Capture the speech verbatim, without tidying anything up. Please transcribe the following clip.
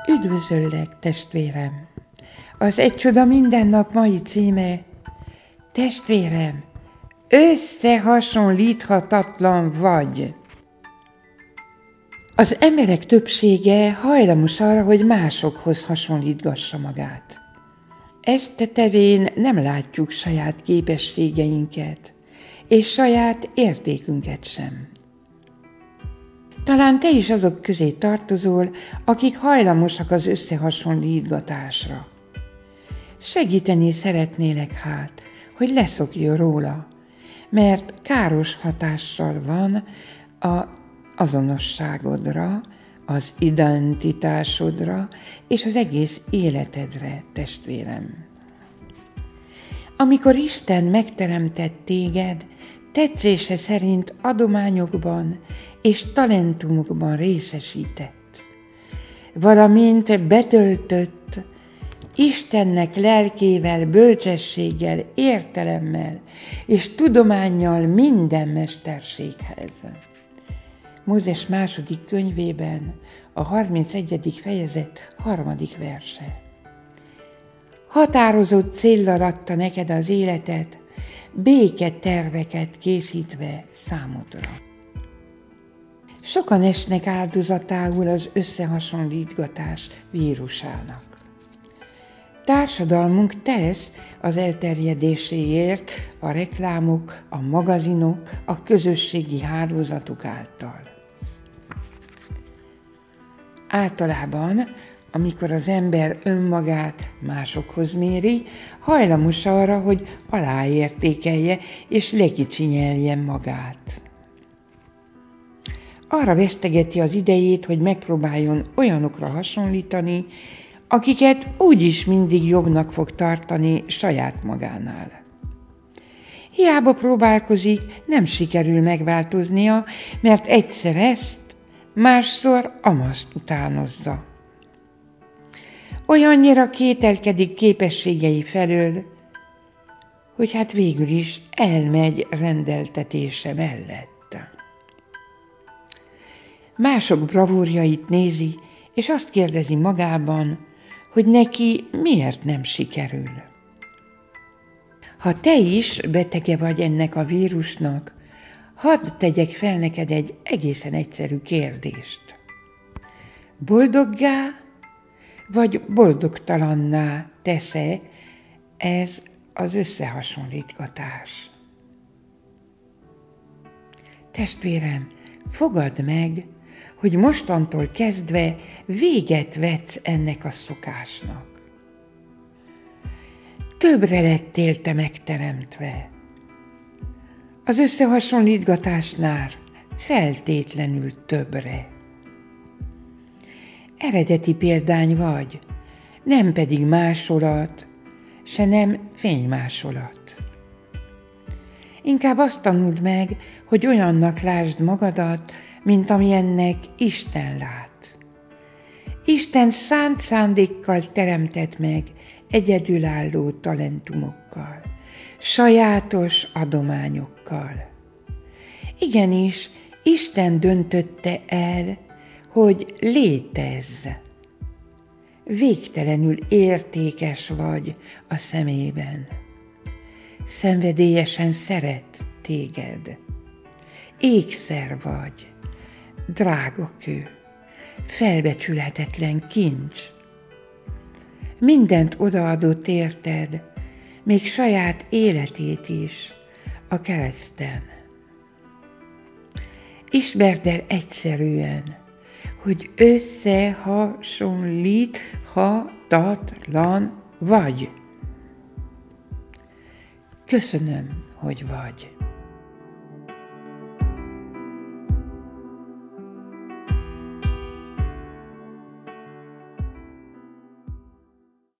Üdvözöllek, testvérem! Az Egy csoda minden nap mai címe: Testvérem, összehasonlíthatatlan vagy. Az emberek többsége hajlamos arra, hogy másokhoz hasonlítgassa magát. Ezt tevén nem látjuk saját képességeinket, és saját értékünket sem. Talán te is azok közé tartozol, akik hajlamosak az összehasonlítgatásra. Segíteni szeretnélek hát, hogy leszokjon róla, mert káros hatással van az azonosságodra, az identitásodra és az egész életedre, testvérem. Amikor Isten megteremtett téged, tetszése szerint adományokban és talentumokban részesített, valamint betöltött Istennek lelkével, bölcsességgel, értelemmel és tudománnyal minden mesterséghez. Mózes második könyvében a harmincegyedik fejezet harmadik verse. Határozott céllal adta neked az életet, béketerveket készítve számodra. Sokan esnek áldozatául az összehasonlítgatás vírusának. Társadalmunk tesz az elterjedéséért a reklámok, a magazinok, a közösségi hálózatok által. Általában, amikor az ember önmagát másokhoz méri, hajlamos arra, hogy aláértékelje és lekicsinyelje magát. Arra vesztegeti az idejét, hogy megpróbáljon olyanokra hasonlítani, akiket úgyis mindig jobbnak fog tartani saját magánál. Hiába próbálkozik, nem sikerül megváltoznia, mert egyszer ezt, másszor amazt utánozza. Olyannyira kételkedik képességei felől, hogy hát végül is elmegy rendeltetése mellett. Mások bravúrjait nézi, és azt kérdezi magában, hogy neki miért nem sikerül. Ha te is betege vagy ennek a vírusnak, hadd tegyek fel neked egy egészen egyszerű kérdést. Boldoggá vagy boldogtalanná tesz-e ez az összehasonlítgatás? Testvérem, fogadd meg, hogy mostantól kezdve véget vetsz ennek a szokásnak. Többre lettél te megteremtve. Az összehasonlítgatásnál feltétlenül többre. Eredeti példány vagy, nem pedig másolat, se nem fénymásolat. Inkább azt tanuld meg, hogy olyannak lásd magadat, mint amilyennek Isten lát. Isten szánt szándékkal teremtett meg egyedülálló talentumokkal, sajátos adományokkal. Igenis, Isten döntötte el, hogy létezz. Végtelenül értékes vagy a szemében. Szenvedélyesen szeret téged. Ékszer vagy, drága kő, felbecsülhetetlen kincs. Mindent odaadott érted, még saját életét is a kereszten. Ismerd el egyszerűen, hogy összehasonlíthatatlan vagy. Köszönöm, hogy vagy.